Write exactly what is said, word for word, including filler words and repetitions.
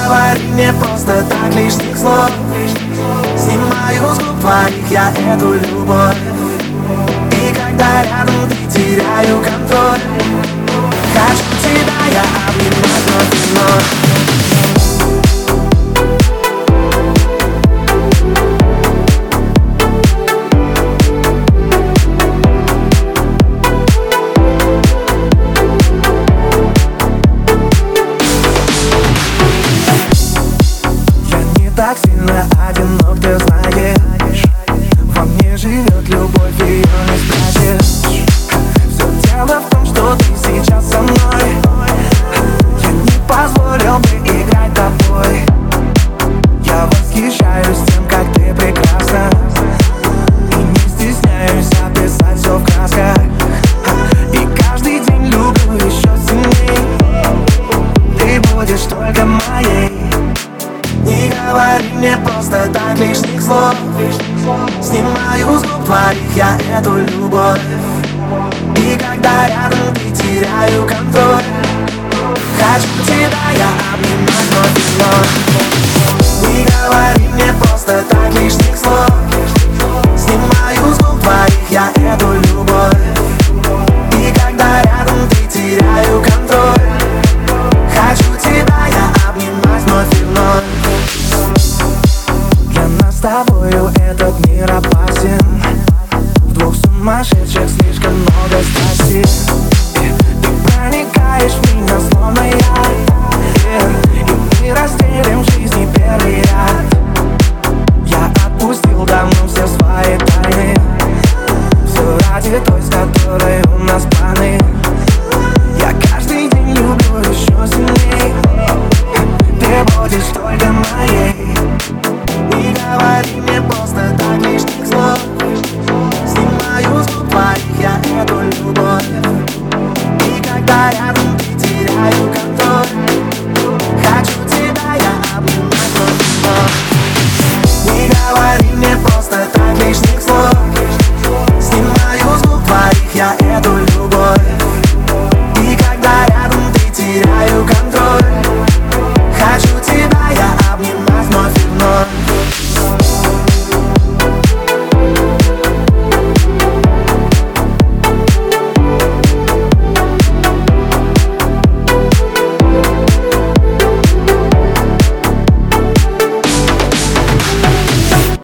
говори мне просто так лишних слов. Снимаю с губ твоих я эту любовь. И когда рядом ты, теряю контроль. Хочу тебя я обнимать вновь и вновь. Так сильно одинок, ты знаешь. Во мне живет любовь, ее не спрячешь. Все дело в том, что ты сейчас со мной. Я не позволил бы играть тобой. Я восхищаюсь тем, как ты прекрасна. И не стесняюсь описать все в красках. И каждый день люблю еще сильней. Ты будешь только моей. Не говори мне просто так лишних слов. Снимаю с губ твоих я эту любовь. И когда рядом ты, теряю контроль. Хочу тебя я обнимать вновь и вновь. Не говори мне просто так лишних слов. Снимаю с губ твоих я эту любовь. И когда рядом ты, теряю контроль. Хочу тебя я обнимать вновь и вновь. С тобою этот мир опасен. В двух сумасшедших слишком много страсти. Ты проникаешь в меня, словно я. И мы разделим в жизни первый ряд. Я отпустил давно все свои тайны. Все ради той, с которой у нас планы. Я каждый день люблю еще сильней. Ты будешь только моей. Не говори мне просто так лишних слов. Снимаю с губ твоих я эту любовь. И когда рядом